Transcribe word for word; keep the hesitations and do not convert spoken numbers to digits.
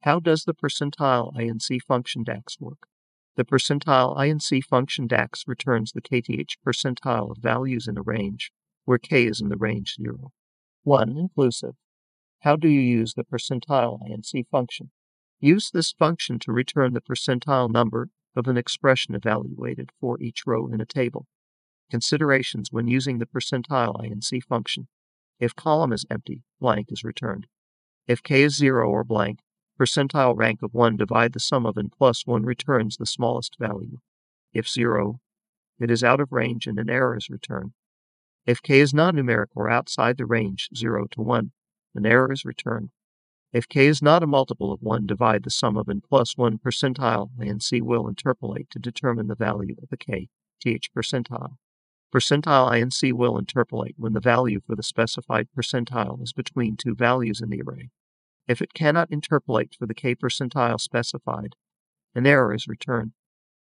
How does the percentile I N C function DAX work? The percentile I N C function DAX returns the kth percentile of values in a range, where k is in the range zero. one inclusive. How do you use the percentile I N C function? Use this function to return the percentile number of an expression evaluated for each row in a table. Considerations when using the percentile I N C function. If column is empty, blank is returned. If k is zero or blank, percentile rank of one divide the sum of n plus one returns the smallest value. If zero, it is out of range and an error is returned. If k is non-numeric or outside the range zero to one, an error is returned. If k is not a multiple of one, divide the sum of n plus one. Percentile I N C will interpolate to determine the value of the kth percentile. Percentile I N C will interpolate when the value for the specified percentile is between two values in the array. If it cannot interpolate for the k percentile specified, an error is returned.